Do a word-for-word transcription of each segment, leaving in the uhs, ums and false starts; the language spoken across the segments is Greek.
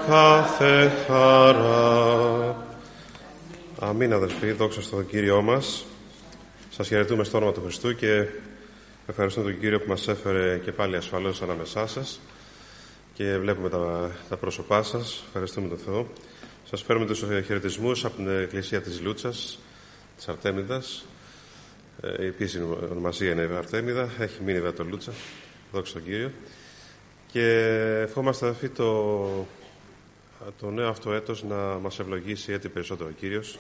κάθε χαρά. Αμήν, αδελφοί, δόξα στον Κύριό μας. Σας χαιρετούμε στο όνομα του Χριστού και ευχαριστούμε τον Κύριο που μας έφερε και πάλι ασφαλώς ανάμεσά σας και βλέπουμε τα, τα πρόσωπά σας. Ευχαριστούμε τον Θεό. Σας φέρουμε τους χαιρετισμούς από την Εκκλησία της Λούτσας, της Αρτέμιδας. Η επίσημη ονομασία είναι Αρτέμιδα, έχει μείνει βέβαια το Λούτσα. Δόξα τον Κύριο. Και ευχόμαστε, αδελφοί, το, το νέο αυτό έτος να μας ευλογήσει έτσι περισσότερο ο Κύριος.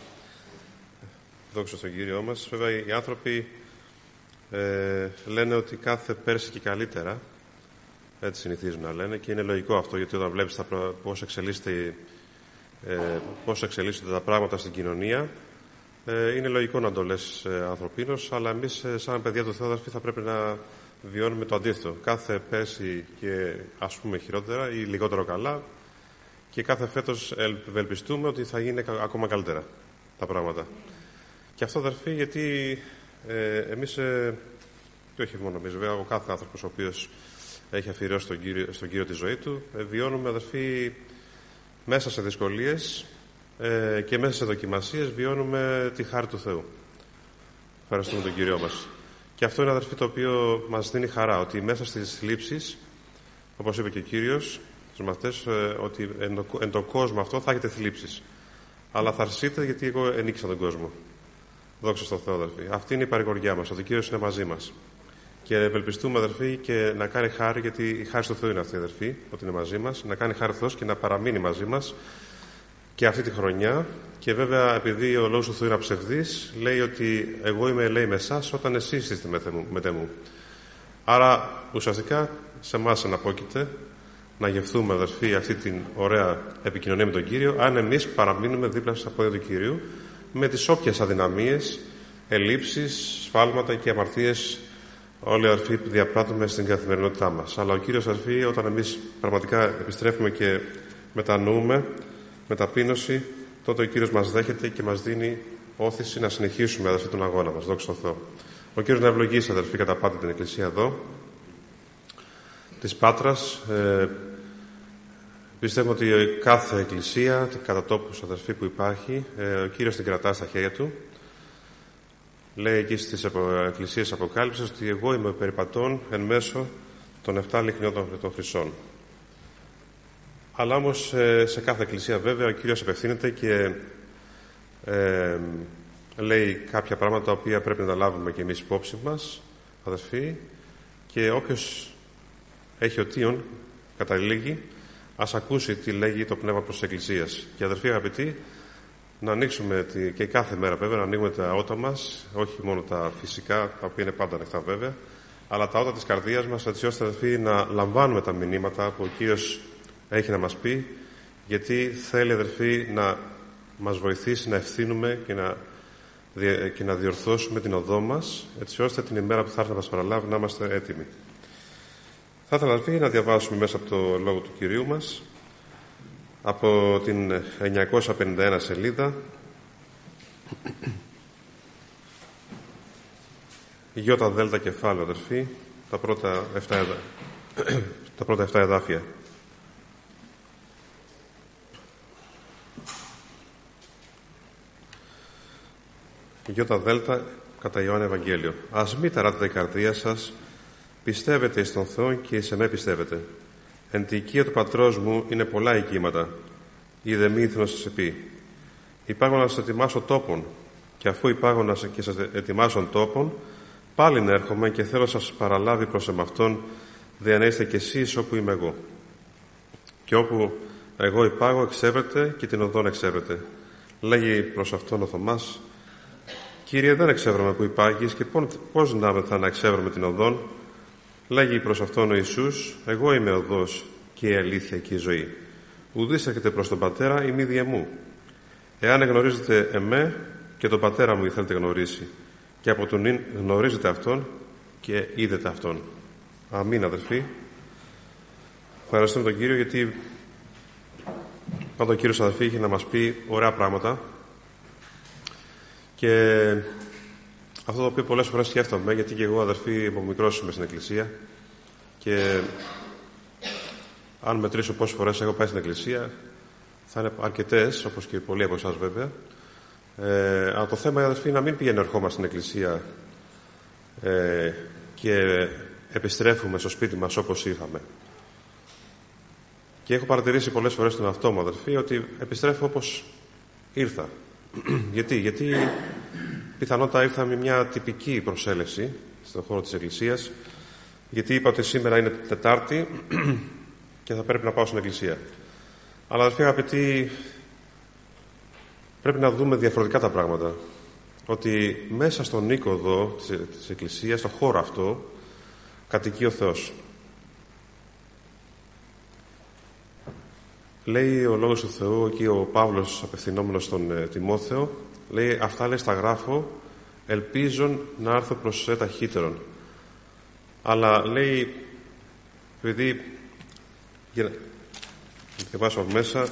Δόξα στον Κύριό μας. Βέβαια, οι άνθρωποι ε, λένε ότι κάθε πέρσι και καλύτερα. Έτσι συνηθίζουν να λένε και είναι λογικό αυτό, γιατί όταν βλέπεις τα, πώς, εξελίσσεται, ε, πώς εξελίσσονται τα πράγματα στην κοινωνία, ε, είναι λογικό να το λες ε, ανθρωπίνως, αλλά εμείς ε, σαν παιδιά του Θεού, αδελφοί, θα πρέπει να βιώνουμε το αντίθετο. Κάθε πέρσι και ας πούμε χειρότερα ή λιγότερο καλά και κάθε φέτος ευελπιστούμε ότι θα γίνει ακόμα καλύτερα τα πράγματα. Και αυτό, αδελφοί, γιατί ε, εμείς, ε, και όχι μόνο εμείς, βέβαια, ο κάθε άνθρωπος ο οποίος έχει αφιερώσει στον Κύριο, στον Κύριο τη ζωή του, ε, βιώνουμε, αδελφοί, μέσα σε δυσκολίες ε, και μέσα σε δοκιμασίες βιώνουμε τη χάρη του Θεού. Ευχαριστούμε τον Κύριό μας. Και αυτό είναι, αδελφοί, το οποίο μας δίνει χαρά, ότι μέσα στις θλίψεις, όπως είπε και ο Κύριος στους μαθητές, ε, ότι εν το, εν το κόσμο αυτό θα έχετε θλίψεις. Αλλά θα αρσείτε, γιατί εγώ ενίκησα τον κόσμο. Δόξα στον Θεό, αδελφοί. Αυτή είναι η παρηγοριά μας, ότι ο Κύριος είναι μαζί μας. Και ευελπιστούμε, αδελφοί, και να κάνει χάρη, γιατί η χάρη του Θεού είναι αυτή, αδελφοί, ότι είναι μαζί μας, να κάνει χάρη Θεός και να παραμείνει μαζί μας και αυτή τη χρονιά. Και βέβαια, επειδή ο λόγος του Θεού είναι αψευδής, λέει ότι εγώ είμαι, λέει, με εσάς όταν εσείς είστε με μου. Άρα, ουσιαστικά, σε εμάς εναπόκειται να γευθούμε, αδελφοί, αυτή την ωραία επικοινωνία με τον Κύριο, αν εμείς παραμείνουμε δίπλα στα πόδια του Κυρίου, με τις όποιες αδυναμίες, ελλείψεις, σφάλματα και αμαρτίες όλοι, αδελφοί, διαπράττουμε στην καθημερινότητά μας. Αλλά ο Κύριος, αδελφοί, όταν εμείς πραγματικά επιστρέφουμε και μετανοούμε με ταπείνωση, τότε ο Κύριος μας δέχεται και μας δίνει όθηση να συνεχίσουμε, αδελφοί, τον αγώνα μας. Δόξα τω Θεώ. Ο Κύριος να ευλογήσει, αδελφοί, κατά πάντα την Εκκλησία εδώ της Πάτρας. Ε, πιστεύουμε ότι κάθε εκκλησία, κατά τόπους, αδελφοί, που υπάρχει, ε, ο Κύριος την κρατά στα χέρια του. Λέει εκεί στις εκκλησίες Αποκάλυψης ότι εγώ είμαι περιπατών εν μέσω των εφτά λιχνιών των χρυσών. Αλλά όμως ε, σε κάθε εκκλησία, βέβαια, ο Κύριος απευθύνεται και ε, λέει κάποια πράγματα τα οποία πρέπει να τα λάβουμε και εμείς υπόψη μας, αδελφοί, και όποιος έχει οτίον, καταλήγει, ας ακούσει τι λέγει το πνεύμα προς της Εκκλησίας. Και, αδελφοί αγαπητοί, να ανοίξουμε τη, και κάθε μέρα, βέβαια, να ανοίγουμε τα ότα μας, όχι μόνο τα φυσικά, τα οποία είναι πάντα ανοιχτά, βέβαια, αλλά τα ότα της καρδίας μας, έτσι ώστε, αδελφοί, να λαμβάνουμε τα μηνύματα που ο Κύριος έχει να μας πει, γιατί θέλει, αδελφοί, να μας βοηθήσει να ευθύνουμε και να, και να διορθώσουμε την οδό μας, έτσι ώστε την ημέρα που θα έρθει να μας παραλάβει να είμαστε έτοιμοι. Θα ήθελα, αδελφοί, να διαβάσουμε μέσα από το Λόγο του Κυρίου μας, από την εννιακόσια πενήντα ένα σελίδα, Ιώτα Δέλτα κεφάλαιο, αδελφοί, τα πρώτα εφτά, εδα... τα πρώτα εφτά εδάφια. Ιώτα Δέλτα κατά Ιωάννη Ευαγγέλιο. Ας μη ταράτετε η καρδία σας, πιστεύετε εις τον Θεό και εις εμέ πιστεύετε. Εν τη οικία του πατρός μου είναι πολλά οικήματα, είδε μη ήθελα να σας πει. Υπάρχω να σας ετοιμάσω τόπον, και αφού υπάρχω να και σας ετοιμάσω τόπον, πάλι να έρχομαι και θέλω να σας παραλάβει προς εμαυτόν, δε να είστε κι εσείς όπου είμαι εγώ. Και όπου εγώ υπάγω, εξέβρετε και την οδόν εξέβρετε. Λέγει προς αυτόν ο Θωμάς, Κύριε, δεν εξέβραμε που υπάγεις και πώς να θα να εξέβραμε την οδόν. Λέγει προς αυτόν ο Ιησούς, εγώ είμαι οδός και η αλήθεια και η ζωή. Ουδής έρχεται προς τον Πατέρα η μη δια μου. Εάν γνωρίζετε εμέ, και τον Πατέρα μου θέλετε γνωρίσει, και από τον νυν γνωρίζετε αυτόν και είδετε αυτόν. Αμήν, αδελφοί. Ευχαριστούμε τον Κύριο, γιατί πάντα ο Κύριος, αδελφοί, είχε να μας πει ωραία πράγματα. Και αυτό το οποίο πολλές φορές σκέφτομαι, γιατί και εγώ, αδελφοί, από μικρός είμαι στην Εκκλησία, και αν μετρήσω πόσες φορές έχω πάει στην Εκκλησία, θα είναι αρκετές, όπως και πολλοί από εσάς βέβαια. Ε, αλλά το θέμα, αδερφοί, είναι να μην πηγαίνουμε ερχόμαστε στην εκκλησία ε, και επιστρέφουμε στο σπίτι μας όπως ήρθαμε. Και έχω παρατηρήσει πολλές φορές τον εαυτό μου, αδερφοί, ότι επιστρέφω όπως ήρθα. Γιατί, γιατί πιθανότατα ήρθα με μια τυπική προσέλευση στον χώρο της εκκλησίας, γιατί είπα ότι σήμερα είναι Τετάρτη και θα πρέπει να πάω στην εκκλησία. Αλλά, αδερφοί αγαπητοί, πρέπει να δούμε διαφορετικά τα πράγματα. Ότι μέσα στον οίκο εδώ της, της εκκλησίας, στον χώρο αυτό, κατοικεί ο Θεός. Λέει ο Λόγος του Θεού, εκεί ο Παύλος απευθυνόμενος στον ε, Τιμόθεο, λέει, αυτά λέει στα γράφω, ελπίζον να έρθω προς σε ταχύτερον. Αλλά λέει, επειδή για να διαβάσω από μέσα,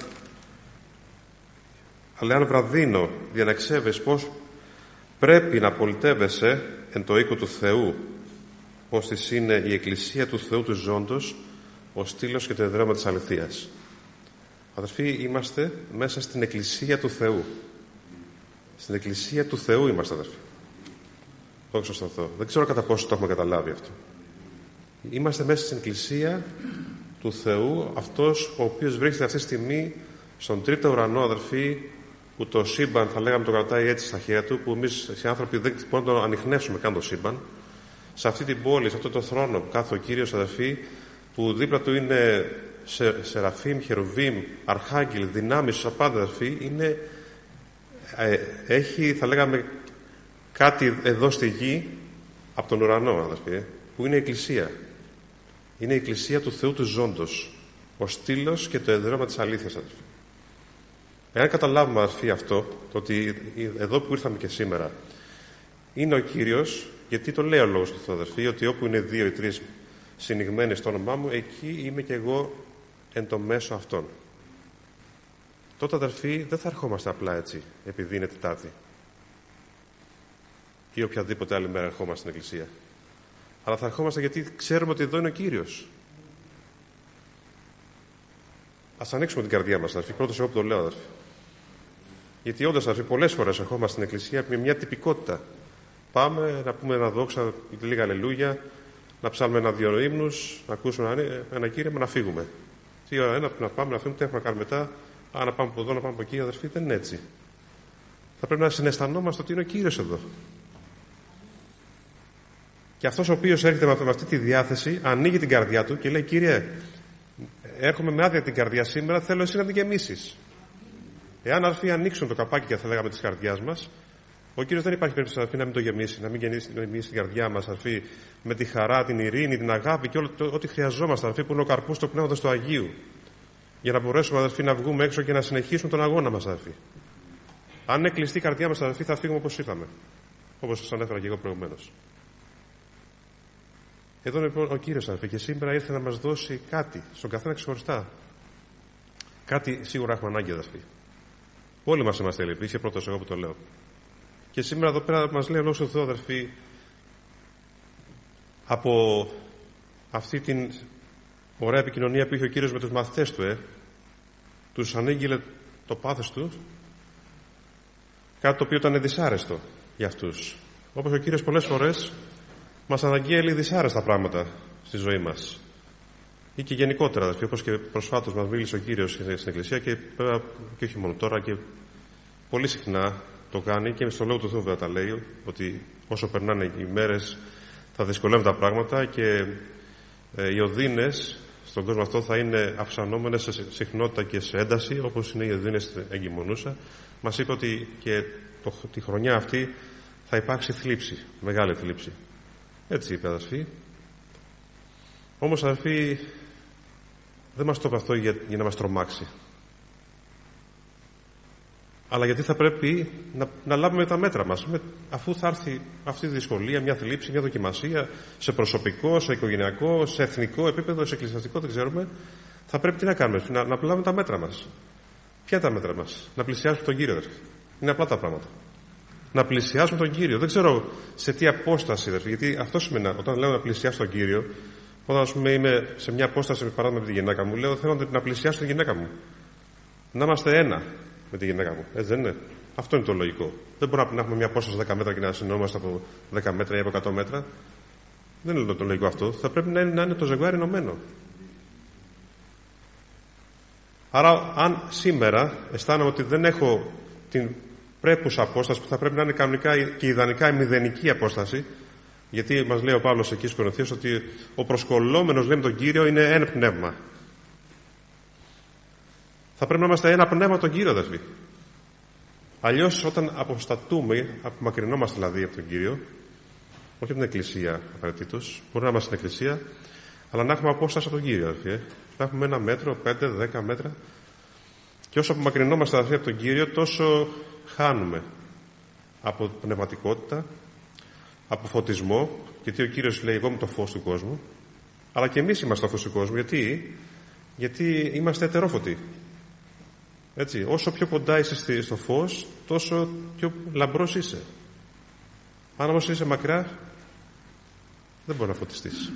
αλλά αν βραδύνω για να εξέβες πως πρέπει να πολιτεύεσαι εν το οίκο του Θεού, πως της είναι η εκκλησία του Θεού του ζώντος, ο στήλος και το εδραίωμα της αληθείας. Αδερφοί, είμαστε μέσα στην εκκλησία του Θεού. Στην εκκλησία του Θεού είμαστε, αδερφοί. Δόξα στον Θεό. Δεν ξέρω κατά πόσο το έχουμε καταλάβει αυτό. Είμαστε μέσα στην εκκλησία του Θεού, αυτός ο οποίος βρίσκεται αυτή τη στιγμή στον τρίτο ουρανό, αδερφοί, που το σύμπαν, θα λέγαμε, το κρατάει έτσι στα χέρια του, που εμείς οι άνθρωποι δεν μπορούμε να το ανιχνεύσουμε καν το σύμπαν. Σε αυτή την πόλη, σε αυτό το θρόνο που κάθεται ο Κύριος, αδερφοί, που δίπλα του είναι σε, Σεραφείμ, Χερουβίμ, Αρχάγγελ, δυνάμεις, απάντα, αδερφοί, είναι, ε, έχει, θα λέγαμε, κάτι εδώ στη γη από τον ουρανό, αδερφοί, που είναι η εκκλησία. Είναι η εκκλησία του Θεού του ζώντος, ο στήλος και το εδραίωμα της αλήθειας, αδερφοί. Εάν καταλάβουμε, αδερφοί, αυτό, το ότι εδώ που ήρθαμε και σήμερα είναι ο Κύριος, γιατί το λέει ο Λόγος του Θεού, αδερφοί, ότι όπου είναι δύο ή τρεις συνηγμένοι στο όνομά μου, εκεί είμαι και εγώ εν το μέσο αυτών. Τότε, αδερφοί, δεν θα ερχόμαστε απλά έτσι, επειδή είναι Τετάρτη ή οποιαδήποτε άλλη μέρα ερχόμαστε στην εκκλησία. Αλλά θα ερχόμαστε γιατί ξέρουμε ότι εδώ είναι ο Κύριος. Ας ανοίξουμε την καρδιά μας, αδερφοί. Πρώτος εγώ που το λέω, αδερφοί. Γιατί όντως, αδερφοί, πολλές φορές ερχόμαστε στην εκκλησία με μια τυπικότητα. Πάμε να πούμε ένα δόξα, λίγα αλληλούια, να ψάλουμε ένα-δύο ύμνους, να ακούσουμε ένα, ένα κήρυγμα, να φύγουμε. Τι ώρα είναι, να πάμε να φύγουμε, τι έχουμε να κάνουμε μετά, α, να πάμε από εδώ, να πάμε από εκεί, αδερφοί. Δεν είναι έτσι. Θα πρέπει να συναισθανόμαστε ότι είναι ο Κύριος εδώ. Και αυτός ο οποίος έρχεται με αυτή τη διάθεση, ανοίγει την καρδιά του και λέει, Κύριε, έρχομαι με άδεια την καρδιά σήμερα, θέλω εσύ να την γεμίσεις. Εάν, αδερφοί, ανοίξουν το καπάκι, θα λέγαμε, της καρδιάς μας, ο Κύριος δεν υπάρχει περίπτωση, αδερφοί, να μην το γεμίσει, να μην γεμίσει την καρδιά μας, αδερφοί, με τη χαρά, την ειρήνη, την αγάπη και όλο ό,τι χρειαζόμαστε, αδερφοί, που είναι ο καρπός του Πνεύματος του Αγίου. Για να μπορέσουμε, αδερφοί, να βγούμε έξω και να συνεχίσουμε τον αγώνα μας, αδερφοί. Αν είναι κλειστή η καρδιά μας, αδερφοί, θα φύγουμε όπως ήρθαμε. Όπως σας ανέφερα και εγώ προηγουμένως. Εδώ λοιπόν ο Κύριος, αδερφοί, και σήμερα ήρθε να μας δώσει κάτι, στον καθένα ξεχωριστά. Κάτι σίγουρα έχουμε ανάγκη, αδερφοί. Όλοι μας είμαστε λυποί, είσαι πρώτος εγώ που το λέω. Και σήμερα εδώ πέρα μας λέει ο Λόγος του Θεού, αδερφοί, από αυτή την ωραία επικοινωνία που είχε ο Κύριος με τους μαθητές του, ε, τους ανήγγειλε το πάθος του, κάτι το οποίο ήταν δυσάρεστο για αυτούς. Όπως ο Κύριος πολλές φορές μας αναγγέλει δυσάρεστα πράγματα στη ζωή μας. Ή και γενικότερα, αδερφοί, όπως και προσφάτως μας μίλησε ο Κύριος στην Εκκλησία και, και όχι μόνο τώρα, και πολύ συχνά το κάνει και στο Λόγο του Θεού βέβαια τα λέει, ότι όσο περνάνε οι μέρες θα δυσκολεύουν τα πράγματα και ε, οι οδύνες στον κόσμο αυτό θα είναι αυξανόμενες σε συχνότητα και σε ένταση, όπως είναι οι οδύνες στην εγκυμονούσα. Μας είπε ότι και το, τη χρονιά αυτή θα υπάρξει θλίψη, μεγάλη θλίψη. Έτσι είπε, αδερφοί. Όμως, αδερφοί, δεν μας το είπε αυτό για, για να μας τρομάξει. Αλλά γιατί θα πρέπει να, να λάβουμε τα μέτρα μας. Με, αφού θα έρθει αυτή τη δυσκολία, μια θλίψη, μια δοκιμασία, σε προσωπικό, σε οικογενειακό, σε εθνικό επίπεδο, σε εκκλησιαστικό, δεν ξέρουμε, θα πρέπει τι να κάνουμε, να, να λάβουμε τα μέτρα μας. Ποια είναι τα μέτρα μας? Να πλησιάσουμε τον Κύριο, αδερφοί. Είναι απλά τα πράγματα. Να πλησιάσουμε τον Κύριο. Δεν ξέρω σε τι απόσταση, αδερφοί, γιατί αυτό σημαίνει, όταν λέω να πλησιάσω τον Κύριο, όταν, ας πούμε, είμαι σε μια απόσταση, παράδειγμα, με τη γυναίκα μου, λέω θέλω να πλησιάσω τη γυναίκα μου. να είμαστε ένα με τη γυναίκα μου. Έτσι δεν είναι? Αυτό είναι το λογικό. Δεν μπορούμε να έχουμε μια απόσταση δέκα μέτρα και να συνεννοούμαστε από δέκα μέτρα ή από εκατό μέτρα. Δεν είναι το λογικό αυτό. Θα πρέπει να είναι, να είναι το ζευγάρι ενωμένο. Άρα, αν σήμερα αισθάνομαι ότι δεν έχω την πρέπουσα απόσταση που θα πρέπει να είναι κανονικά και ιδανικά η μηδενική απόσταση, γιατί μας λέει ο Παύλος εκεί στους Κορινθίους ότι ο προσκολλόμενος, λέει, με τον Κύριο είναι ένα πνεύμα. Θα πρέπει να είμαστε ένα πνεύμα τον Κύριο, αδελφοί. Αλλιώς, όταν αποστατούμε, απομακρυνόμαστε δηλαδή από τον Κύριο, όχι από την Εκκλησία απαραίτητος, μπορεί να είμαστε στην Εκκλησία, αλλά να έχουμε απόσταση από τον Κύριο, αδελφοί. Ε. Να έχουμε ένα μέτρο, πέντε, δέκα μέτρα. Και όσο απομακρυνόμαστε, αδελφοί, από τον Κύριο, τόσο χάνουμε από πνευματικότητα, από φωτισμό, γιατί ο Κύριος λέει: εγώ είμαι το φως του κόσμου, αλλά και εμείς είμαστε το φως του κόσμου. Γιατί, γιατί είμαστε ετερόφωτοι. Έτσι, όσο πιο κοντά είσαι στο φως, τόσο πιο λαμπρός είσαι. Αν όμως είσαι μακριά, δεν μπορεί να φωτιστείς.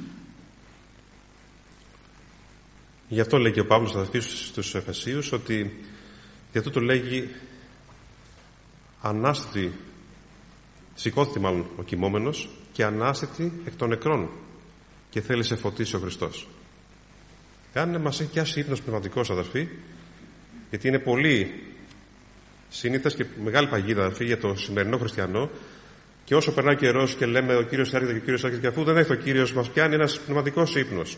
Γι' αυτό λέει και ο Παύλος στους Εφεσίους ότι γι' αυτό το λέγει ανάστητη, σηκώθη μάλλον ο κοιμόμενος και ανάστητη εκ των νεκρών και θέλει σε φωτίσει ο Χριστός. Εάν μας έχει πιάσει ύπνος πνευματικός, αδερφοί, γιατί είναι πολύ συνήθες και μεγάλη παγίδα, αδερφοί, για το σημερινό χριστιανό, και όσο περνάει καιρός και λέμε ο Κύριος έρχεται και ο Κύριος έρχεται, και αφού δεν έχει ο Κύριος, μας πιάνει ένας πνευματικός ύπνος.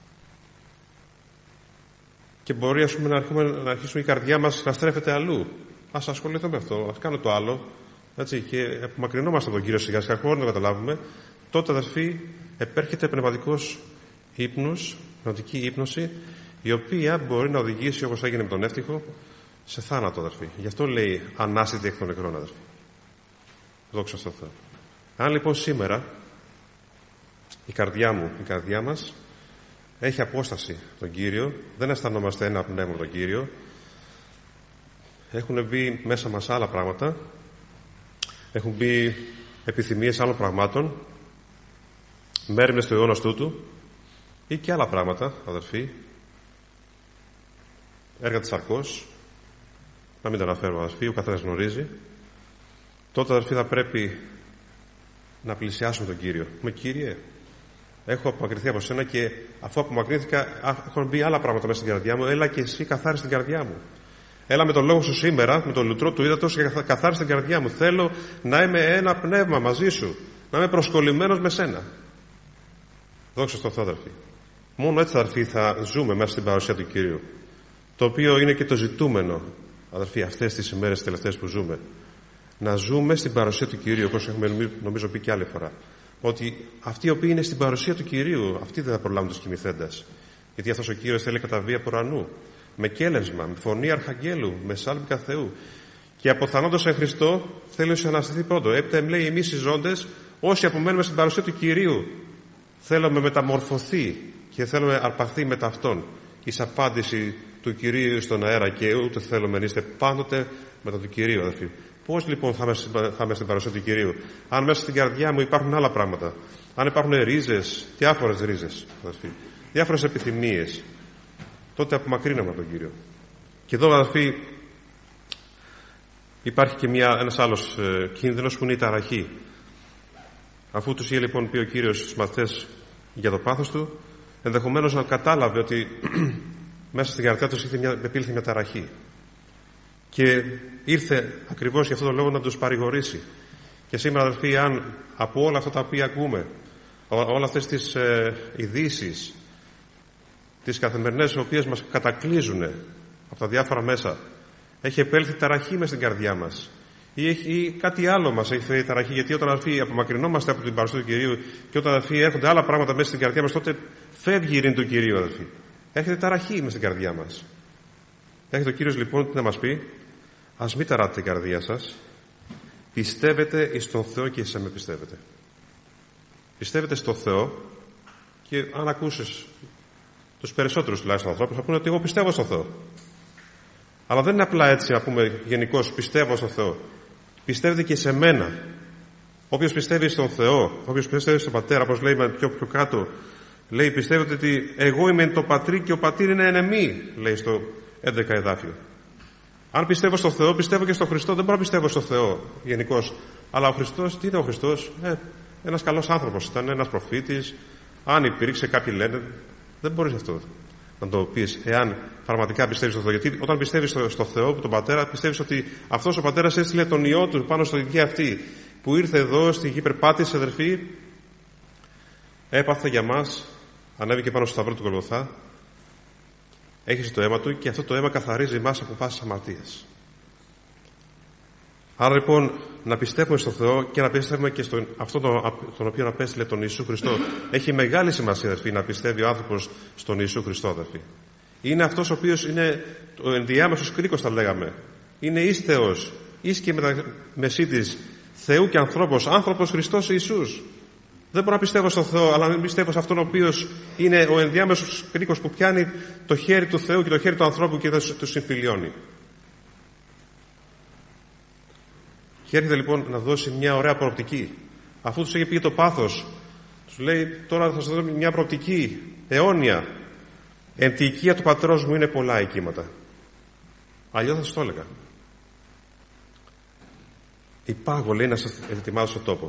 Και μπορεί, ας πούμε, να, αρχούμε, να αρχίσουμε η καρδιά μας να στρέφεται αλλού. Ας ασχοληθούμε με αυτό, ας κάνω το άλλο. Έτσι, και απομακρυνόμαστε από τον Κύριο σιγά σιγά, χωρίς να το καταλάβουμε. Τότε, αδερφοί, επέρχεται πνευματικός ύπνος, πνευματική ύπνωση, η οποία μπορεί να οδηγήσει, όπως έγινε με τον εύτυχο, σε θάνατο, αδερφοί. Γι' αυτό λέει ανάστητη εκ των νεκρών, αδερφοί. Δόξα στον Θεό. Αν λοιπόν σήμερα η καρδιά μου, η καρδιά μας έχει απόσταση τον Κύριο, δεν αισθανόμαστε ένα πνεύμα με τον Κύριο, έχουν μπει μέσα μας άλλα πράγματα, έχουν μπει επιθυμίες άλλων πραγμάτων, μέριμνες του αιώνος τούτου ή και άλλα πράγματα, αδερφοί, έργα της σαρκός, να μην το αναφέρω, αδερφοί, ο καθένας γνωρίζει. Τότε, αδερφοί, θα πρέπει να πλησιάσουμε τον Κύριο. Με Κύριε, έχω απομακρυνθεί από σένα και αφού απομακρύνθηκα, έχουν μπει άλλα πράγματα μέσα στην καρδιά μου. Έλα και εσύ καθάρισε την καρδιά μου. Έλα με τον λόγο σου σήμερα, με τον λουτρό του ύδατος, και καθάρισε την καρδιά μου. Θέλω να είμαι ένα πνεύμα μαζί σου, να είμαι προσκολλημένος με σένα. Δόξα στον Θεό, αδερφοί. Μόνο έτσι, αδερφοί, θα ζούμε μέσα στην παρουσία του Κυρίου. Το οποίο είναι και το ζητούμενο, αδερφοί, αυτές τις ημέρες τελευταίες που ζούμε. Να ζούμε στην παρουσία του Κυρίου, όπως έχουμε νομίζω πει και άλλη φορά. Ότι αυτοί οι οποίοι είναι στην παρουσία του Κυρίου, αυτοί δεν θα προλάβουν τους κοιμηθέντας. Γιατί αυτός ο Κύριος θέλει καταβεί από ουρανού, με κέλεσμα, με φωνή αρχαγγέλου, με σάλπικα Θεού. Και αποθανόντως εν Χριστώ θέλει να αναστηθεί πρώτο. Έπειτα λέει εμείς οι ζώντες, όσοι απομένουμε στην παρουσία του Κυρίου, θέλουμε μεταμορφωθεί και θέλουμε αρπαχθεί μετά αυτόν. Εις απάντηση του Κυρίου στον αέρα, και ούτε θέλουμε να είστε πάντοτε μετά του Κυρίου, αδελφοί. Πώς λοιπόν θα είμαι στην παρουσία του Κυρίου, αν μέσα στην καρδιά μου υπάρχουν άλλα πράγματα, αν υπάρχουν ρίζες, διάφορες ρίζες, αδελφοί, διάφορες επιθυμίες, τότε απομακρύνομαι από τον Κύριο. Και εδώ, αδελφοί, υπάρχει και μια, ένας άλλος ε, κίνδυνος που είναι η ταραχή. Αφού τους είχε λοιπόν πει ο Κύριος στους μαθητές για το πάθος του, ενδεχομένως να κατάλαβε ότι μέσα στην καρδιά τους επήλθε μια ταραχή. Και ήρθε ακριβώς για αυτόν τον λόγο να τους παρηγορήσει. Και σήμερα, αδελφοί, αν από όλα αυτά τα οποία ακούμε, όλα αυτές τις ε, ειδήσεις, τις καθημερινές, οι οποίες μας κατακλείζουν από τα διάφορα μέσα, έχει επέλθει ταραχή μες στην καρδιά μας, ή, έχει, ή κάτι άλλο μας έχει φέρει ταραχή, γιατί όταν, αδελφοί, απομακρυνόμαστε από την παρουσία του Κυρίου και όταν, αδελφοί, έρχονται άλλα πράγματα μέσα στην καρδιά μας, τότε φεύγει η ειρήνη του Κυρίου, αδελφοί. Έχετε ταραχή μες στην καρδιά μας. Έχετε ο Κύριος λοιπόν τι να μας πει? Ας μην ταράτε την καρδία σας. Πιστεύετε εις τον Θεό και εσείς με πιστεύετε. Πιστεύετε στον Θεό, και αν ακούσεις τους περισσότερους τουλάχιστον ανθρώπους, θα πούνε ότι εγώ πιστεύω στον Θεό. Αλλά δεν είναι απλά έτσι να πούμε γενικώς πιστεύω στον Θεό. Πιστεύετε και σε μένα. Όποιος πιστεύει στον Θεό, όποιος πιστεύει στον Πατέρα, όπως λέει πιο, πιο κάτω, λέει πιστεύετε ότι εγώ είμαι το πατρί και ο πατήρ είναι εν εμεί, λέει στο έντεκα εδάφιο. Αν πιστεύω στο Θεό, πιστεύω και στον Χριστό. Δεν μπορώ να πιστεύω στο Θεό γενικώς. Αλλά ο Χριστός, τι είναι ο Χριστός? Ε, ένας καλός άνθρωπος ήταν, ένας προφήτης. Αν υπήρξε, κάποιοι λένε, δεν μπορείς αυτό να το πεις, εάν πραγματικά πιστεύεις στο Θεό. Γιατί όταν πιστεύεις στο, στο Θεό, τον Πατέρα, πιστεύεις ότι αυτός ο Πατέρας έστειλε τον Υιό του πάνω στη γη αυτή, που ήρθε εδώ στη γη, περπάτησε, αδερφοί, έπαθε για μας, ανέβηκε πάνω στο σταυρό του Γολγοθά, έχισε το αίμα του και αυτό το αίμα καθαρίζει εμάς από πάσης αμαρτίας. Άρα λοιπόν να πιστεύουμε στο Θεό και να πιστεύουμε και στον αυτόν τον, τον οποίο απέστειλε τον Ιησού Χριστό. Έχει μεγάλη σημασία, αδερφοί, να πιστεύει ο άνθρωπος στον Ιησού Χριστό, αδερφοί. Είναι αυτός ο οποίος είναι ο ενδιάμεσος κρίκος, θα λέγαμε. Είναι εις Θεός, εις και μεταμεσίτης Θεού και ανθρώπος, άνθρωπος Χριστός Ιησούς. Δεν μπορώ να πιστεύω στον Θεό, αλλά να πιστεύω σε αυτόν ο οποίος είναι ο ενδιάμεσος κρίκος που πιάνει το χέρι του Θεού και το χέρι του ανθρώπου και του συμφιλιώνει. Και έρχεται λοιπόν να δώσει μια ωραία προοπτική. Αφού τους έχει πει το πάθος, τους λέει: τώρα θα σας δώσω μια προοπτική αιώνια. Εν τη οικία του πατρός μου είναι πολλά η κύματα. Αλλιώς θα σας το έλεγα. Υπάγω, λέει, να σας ετοιμάσω στον τόπο.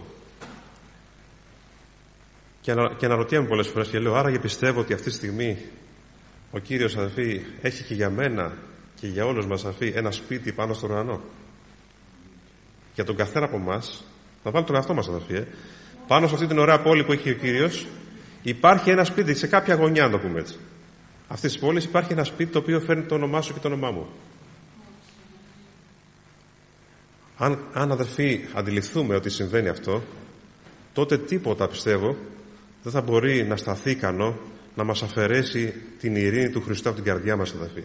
Και, ανα, και αναρωτιέμαι πολλές φορές και λέω: άραγε πιστεύω ότι αυτή τη στιγμή ο Κύριος, αδελφοί, έχει και για μένα και για όλους μας, αδελφοί, ένα σπίτι πάνω στον ουρανό. Για τον καθένα από εμάς, να βάλω τον εαυτό μας, αδελφοί, ε, πάνω σε αυτή την ωραία πόλη που έχει ο Κύριος, υπάρχει ένα σπίτι, σε κάποια γωνιά, να το πούμε έτσι. Αυτής της πόλης υπάρχει ένα σπίτι το οποίο φέρνει το όνομά σου και το όνομά μου. Αν, αν αδελφοί, αντιληφθούμε ότι συμβαίνει αυτό, τότε τίποτα, πιστεύω, δεν θα μπορεί να σταθεί ικανό να μας αφαιρέσει την ειρήνη του Χριστού από την καρδιά μας, αδελφοί.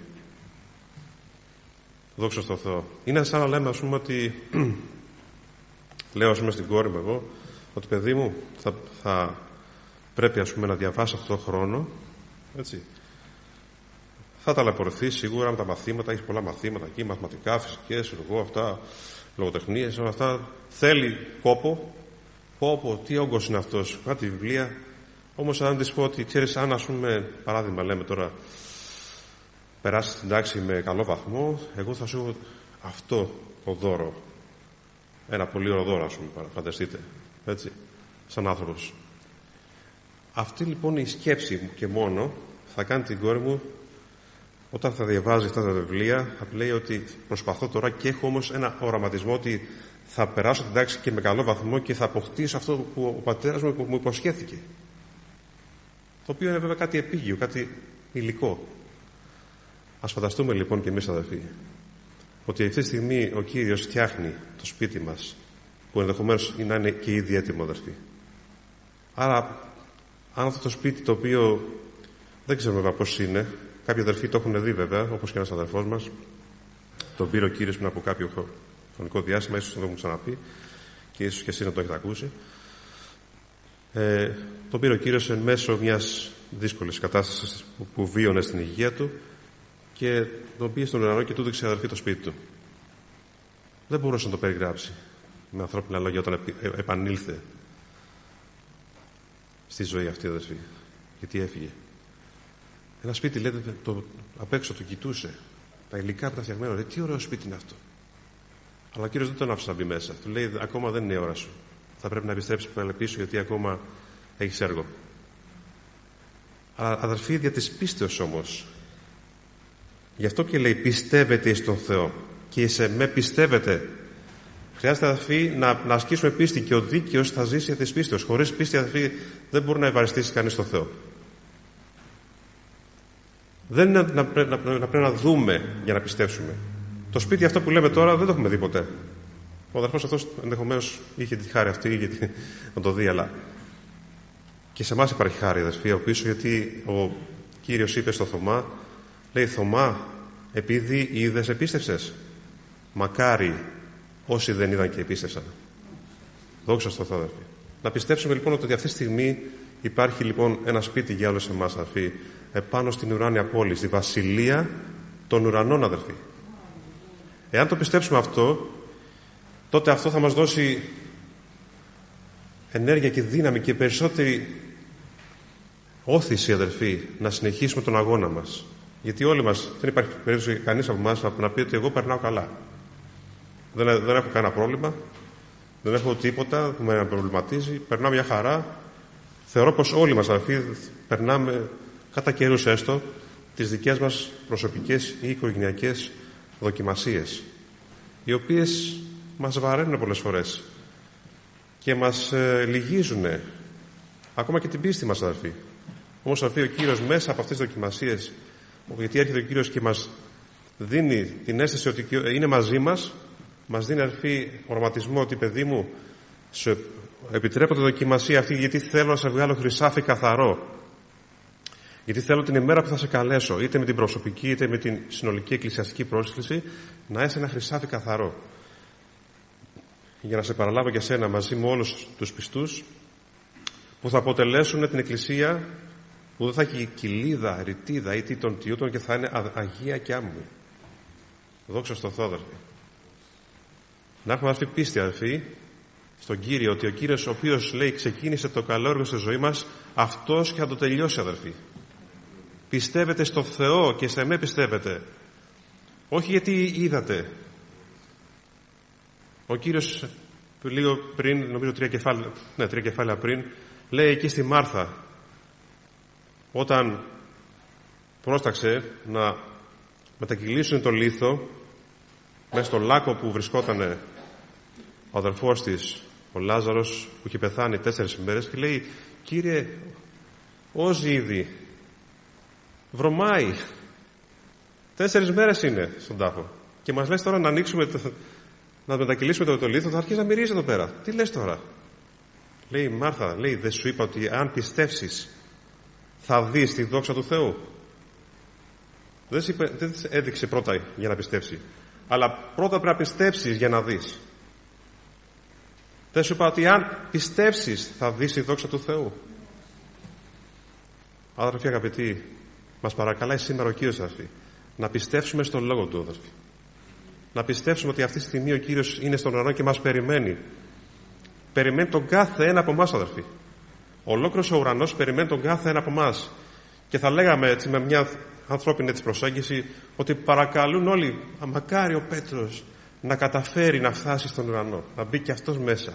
Δόξα τω Θεώ. Είναι σαν να λέμε, ας πούμε, ότι λέω, ας πούμε, στην κόρη μου εγώ, ότι παιδί μου θα, θα πρέπει, ας πούμε, να διαβάσει αυτό το χρόνο, έτσι. Θα ταλαιπωρηθεί σίγουρα με τα μαθήματα, έχει πολλά μαθήματα εκεί, μαθηματικά, φυσικές, εγώ, αυτά, λογοτεχνίες, όλα αυτά. Θέλει κόπο. Κόπο, τι όγκος είναι αυτός, κάτι βιβλία. Όμως αν της πω ότι, ξέρεις, αν, ας πούμε, παράδειγμα λέμε τώρα, περάσει την τάξη με καλό βαθμό, εγώ θα σου έχω αυτό το δώρο. Ένα πολύ ωραίο δώρο, ας πούμε, φανταστείτε. Έτσι, σαν άνθρωπος. Αυτή λοιπόν η σκέψη μου και μόνο θα κάνει την κόρη μου, όταν θα διαβάζει αυτά τα βιβλία, θα λέει ότι προσπαθώ τώρα και έχω όμως ένα οραματισμό ότι θα περάσω την τάξη και με καλό βαθμό και θα αποκτήσω αυτό που ο πατέρας μου μου υποσχέθηκε. Το οποίο είναι βέβαια κάτι επίγειο, κάτι υλικό. Ας φανταστούμε λοιπόν και εμείς, αδελφοί, ότι αυτή τη στιγμή ο Κύριος φτιάχνει το σπίτι μας, που ενδεχομένως να είναι και ήδη έτοιμο, αδελφοί. Άρα, αν αυτό το σπίτι, το οποίο δεν ξέρω βέβαια πώς είναι, κάποιοι αδελφοί το έχουν δει βέβαια, όπως και ένας αδελφός μας, τον πήρε ο Κύριος πριν από κάποιο χρονικό διάστημα, ίσως να το έχουν ξαναπεί και ίσως και εσύ να το έχετε ακούσει. Ε, τον πήρε ο Κύριος εν μέσω μιας δύσκολης κατάστασης που, που βίωνε στην υγεία του και τον πήγε στον ουρανό και του έδειξε, αδελφοί, το σπίτι του. Δεν μπορούσε να το περιγράψει με ανθρώπινα λόγια όταν επ, ε, επανήλθε στη ζωή αυτή, αδελφοί, γιατί έφυγε. Ένα σπίτι, λέτε, το, απ' έξω το κοιτούσε, τα υλικά που ήταν φτιαγμένα, λέει, τι ωραίο σπίτι είναι αυτό. Αλλά ο Κύριος δεν τον άφησε να μπει μέσα. Του λέει, ακόμα δεν είναι η ώρα σου. Θα πρέπει να επιστρέψεις πάλι πίσω, γιατί ακόμα έχεις έργο. Αλλά, αδελφοί, δια της πίστεως όμως, γι' αυτό και λέει, πιστεύετε στον Θεό και σε με πιστεύετε. Χρειάζεται, αδελφοί, να, να ασκήσουμε πίστη και ο δίκαιος θα ζήσει για της πίστεως. Χωρίς πίστη, αδελφοί, δεν μπορεί να ευαριστήσει κανείς τον Θεό. Δεν είναι να, να, να, να, να πρέπει να δούμε για να πιστέψουμε. Το σπίτι αυτό που λέμε τώρα δεν το έχουμε δει ποτέ. Ο αδερφός αυτός ενδεχομένως είχε τη χάρη αυτή γιατί, να το δει, αλλά και σε εμάς υπάρχει χάρη, αδερφοί, από πίσω, γιατί ο Κύριος είπε στο Θωμά, λέει, Θωμά, επειδή είδες επίστευσες. Μακάρι όσοι δεν είδαν και επίστευσαν. Δόξα στο Θεό, αδερφοί. Να πιστέψουμε λοιπόν ότι αυτή τη στιγμή υπάρχει λοιπόν ένα σπίτι για όλους εμάς, αδερφοί, επάνω στην ουράνια πόλη, στη βασιλεία των ουρανών, αδερφοί. Εάν το πιστέψουμε αυτό, τότε αυτό θα μας δώσει ενέργεια και δύναμη και περισσότερη όθηση, αδερφοί, να συνεχίσουμε τον αγώνα μας. Γιατί όλοι μας, δεν υπάρχει περίπτωση κανείς από εμάς να πει ότι εγώ περνάω καλά. Δεν, δεν έχω κανένα πρόβλημα, δεν έχω τίποτα που με προβληματίζει, περνάω μια χαρά. Θεωρώ πως όλοι μας, αδελφοί, περνάμε κατά καιρούς έστω τις δικές μας προσωπικές ή οικογενειακές δοκιμασίες, οι οποίες μας βαραίνουν πολλές φορές και μας ε, λυγίζουν ακόμα και την πίστη μας, αδελφοί. Όμως, αδελφοί, ο Κύριος μέσα από αυτές τις δοκιμασίες, γιατί έρχεται ο Κύριος και μας δίνει την αίσθηση ότι είναι μαζί μας, μας δίνει, αδελφοί, οραματισμό ότι, παιδί μου, σου επιτρέπω τη δοκιμασία αυτή γιατί θέλω να σε βγάλω χρυσάφι καθαρό. Γιατί θέλω την ημέρα που θα σε καλέσω, είτε με την προσωπική είτε με την συνολική εκκλησιαστική πρόσκληση, να είσαι ένα χρυσάφι καθαρό. Για να σε παραλάβω και σένα μαζί με όλους τους πιστούς που θα αποτελέσουν την εκκλησία που δεν θα έχει κοιλίδα, ρητίδα ή τίτων τιούτων και θα είναι αγία και άμμη. Δόξα στο Θεό, αδελφοί. Να έχουμε αυτή πίστη, αδελφοί, στον Κύριο, ότι ο Κύριος ο οποίος λέει ξεκίνησε το καλό έργο στη ζωή μας, αυτός και θα το τελειώσει, αδελφοί. Πιστεύετε στο Θεό και σε με πιστεύετε. Όχι γιατί είδατε. Ο Κύριος λίγο πριν, νομίζω τρία κεφάλαια, ναι, τρία κεφάλαια πριν, λέει εκεί στη Μάρθα, όταν πρόσταξε να μετακυλήσουν το λίθο μέσα στο λάκκο που βρισκόταν ο αδελφός της, ο Λάζαρος, που είχε πεθάνει τέσσερις ημέρες, και λέει, Κύριε, όζει ήδη, βρωμάει, τέσσερις μέρες είναι στον τάφο και μας λες τώρα να ανοίξουμε το, να μετακυλήσουμε το, το λίθο, θα αρχίσει να μυρίζει εδώ πέρα. Τι λες τώρα? Λέει, Μάρθα, λέει, δεν σου είπα ότι αν πιστεύσεις θα δεις τη δόξα του Θεού? Δεν, είπε, δεν έδειξε πρώτα για να πιστέψει, αλλά πρώτα πρέπει να πιστέψεις για να δεις. Δεν σου είπα ότι αν πιστέψεις θα δεις τη δόξα του Θεού? Αδελφοί αγαπητοί, μας παρακαλάει σήμερα ο Κύριος, αδελφοί, να πιστέψουμε στον Λόγο Του, αδελφοί. Να πιστέψουμε ότι αυτή τη στιγμή ο Κύριος είναι στον ουρανό και μας περιμένει. Περιμένει τον κάθε ένα από εμάς, αδελφοί. Ολόκληρος ο ουρανός περιμένει τον κάθε ένα από εμάς. Και θα λέγαμε έτσι με μια ανθρώπινη έτσι προσέγγιση ότι παρακαλούν όλοι, μακάρι ο Πέτρος να καταφέρει να φτάσει στον ουρανό, να μπει και αυτός μέσα.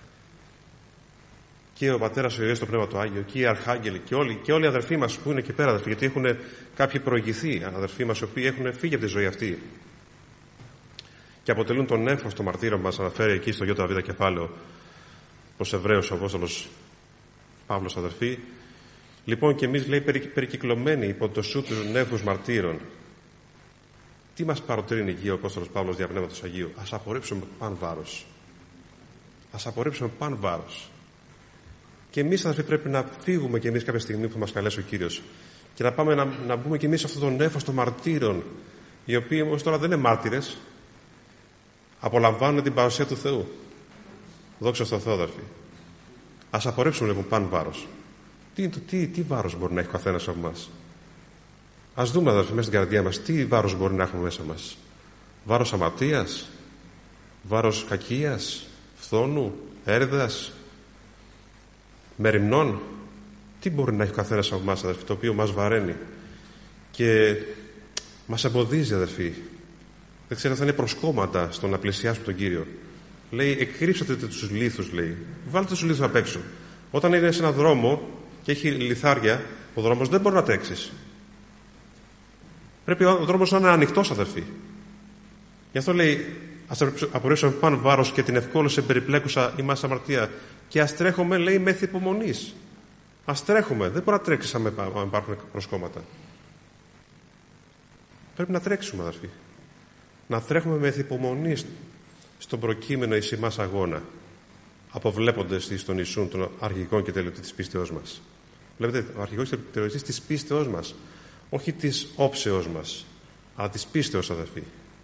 Και ο Πατέρας ο Υιός, το Πνεύμα του Άγιο, και οι Αρχάγγελοι και όλοι, και όλοι οι αδερφοί μας που είναι εκεί πέρα, αδερφοί, γιατί έχουν κάποιοι προηγηθεί, αδερφοί μας, οι οποίοι έχουν φύγει από τη ζωή αυτή και αποτελούν τον νέφος των μαρτύρων μας, αναφέρει εκεί στο ΙΒ κεφάλαιο προς Εβραίους ο Απόστολος Παύλος, αδερφοί. Λοιπόν, και εμείς, λέει, περικυκλωμένοι υπό το σου του νέφους μαρτύρων, τι μας παροτρύνει εκεί ο Απόστολος Παύλος δια Πνεύματος Αγίου? Ας απορρίψουμε παν βάρος. Ας απορρίψουμε παν βάρος. Και εμείς, αδερφοί, πρέπει να φύγουμε και εμείς κάποια στιγμή που μας καλέσει ο Κύριος και να πάμε να, να μπούμε και εμείς σε αυτό το νέφος των μαρτύρων, οι οποίοι όμως τώρα δεν είναι μάρτυρες, απολαμβάνουν την παρουσία του Θεού. Δόξα στον Θεό, αδερφοί. Ας απορρίψουμε λοιπόν παν βάρος. Τι, τι, τι βάρος μπορεί να έχει ο καθένας από εμάς? Ας δούμε, αδερφοί, μέσα στην καρδιά μας τι βάρος μπορεί να έχουμε μέσα μας. Βάρος αμαρτίας, βάρος κακίας, φθόνου, έρδας, μεριμνών. Τι μπορεί να έχει ο καθένας από εμάς, αδερφοί, το οποίο μας βαραίνει και μας εμποδίζει, αδερφοί. Δεν ξέρω, θα είναι προσκόμματα στο να πλησιάσουμε τον Κύριο. Λέει, εκρύψατε τους λίθους, λέει. Βάλτε τους λίθους απ' έξω. Όταν είναι σε έναν δρόμο και έχει λιθάρια, ο δρόμος δεν μπορεί να τρέξεις. Πρέπει ο δρόμος να είναι ανοιχτός, αδερφοί. Γι' αυτό λέει, ας απορρίψουμε πάνω βάρος και την ευκόλως εμπεριπλέκουσα ημάς αμαρτία και ας τρέχουμε, λέει, με υπομονής. Ας τρέχουμε. Δεν μπορεί να τρέξεις αν υπάρχουν προσκόμματα. Πρέπει να τρέξουμε, αδερφοί. Να τρέχουμε με υπομονή στον προκείμενο εις ημάς αγώνα, αποβλέποντες στον Ιησούν των αρχηγών και τελετή της πίστεώς μας. Βλέπετε, ο αρχηγός και τελετής της πίστεώς μας, όχι της όψεως μας, αλλά της πίστεως, αδερφοί.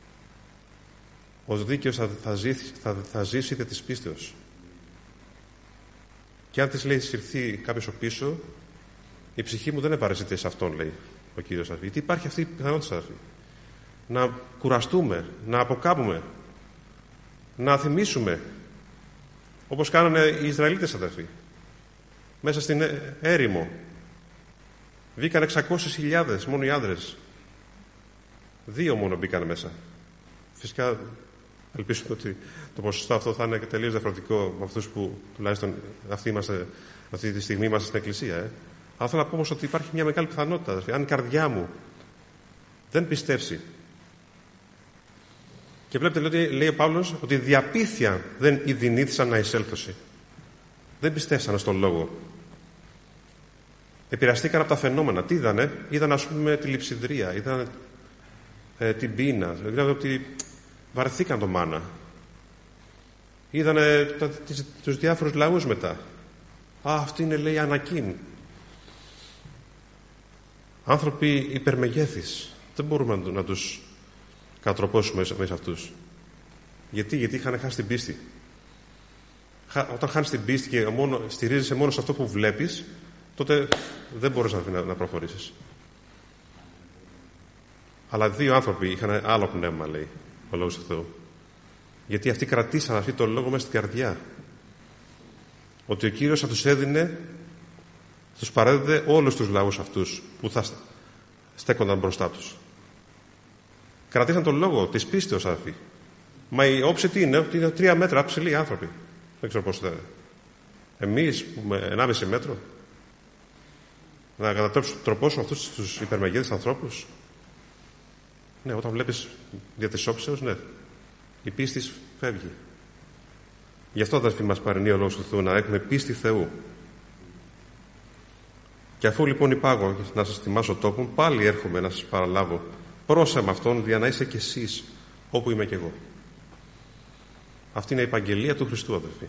Ο δίκαιος θα, θα, ζει, θα, θα ζήσει δια της πίστεως. Και αν της, λέει, συρθεί κάποιος ο πίσω, η ψυχή μου δεν ευαρεστείται σε αυτόν, λέει ο Κύριος, αδερφοί. Γιατί υπάρχει αυτή η πιθανότητα, αδερφοί. Να κουραστούμε, να αποκάπουμε, να θυμίσουμε, όπως κάνανε οι Ισραηλίτες, αδερφοί. Μέσα στην έρημο βγήκαν εξακόσιες χιλιάδες μόνο οι άνδρες Δύο μόνο μπήκαν μέσα. Φυσικά ελπίζουμε ότι το ποσοστό αυτό θα είναι τελείως διαφορετικό από αυτούς που τουλάχιστον αυτοί είμαστε, αυτή τη στιγμή είμαστε στην Εκκλησία. Ε. Αλλά θέλω να πω όμως ότι υπάρχει μια μεγάλη πιθανότητα. Δηλαδή, αν η καρδιά μου δεν πιστέψει. Και βλέπετε, λέει, λέει ο Παύλος, ότι διαπίθεια δεν ειδηνήθησαν να εισέλθωση. Δεν πιστεύσαν στον λόγο. Επηρεαστήκαν από τα φαινόμενα. Τι είδανε? Είδαν, ας πούμε, τη λειψιδρία, είδαν ε, την πείνα, είδαν ότι βαρεθήκαν το μάνα. Είδανε τα, τις, τους διάφορους λαούς μετά. Α, αυτή είναι, λέει, Ανακίν. Άνθρωποι υπερμεγέθης. Δεν μπορούμε να, να τους κατροπώσουμε μέσα, μέσα αυτούς. Γιατί, γιατί είχαν χάσει την πίστη. Όταν χάνεις την πίστη και μόνο, στηρίζεσαι μόνο σε αυτό που βλέπεις, τότε δεν μπορείς να, να προχωρήσεις. Αλλά δύο άνθρωποι είχαν άλλο πνεύμα, λέει ο Λόγος του Θεού. Γιατί αυτοί κρατήσαν αυτό το λόγο μέσα στην καρδιά. Ότι ο Κύριος θα τους έδινε, τους παρέδιδε όλους τους λαούς αυτούς που θα στέκονταν μπροστά τους. Κρατήσαν τον λόγο της πίστεως, αδελφοί. Μα η όψη τι είναι? Ότι είναι τρία μέτρα ψηλοί άνθρωποι. Δεν ξέρω πώς θα. Εμείς που με ενάμιση μέτρο να κατατροπώσουμε αυτούς τους υπερμεγέθης ανθρώπους. Ναι, όταν βλέπεις δια της όψεως, ναι, η πίστη φεύγει. Γι' αυτό, αδελφοί, μας παρενεί ο Λόγος του Θεού, να έχουμε πίστη Θεού. Και αφού λοιπόν υπάγω να σας ετοιμάσω τόπο, πάλι έρχομαι να σας παραλάβω. Πρόσε με αυτόν, για να είστε κι εσείς όπου είμαι κι εγώ. Αυτή είναι η επαγγελία του Χριστού, αδελφοί.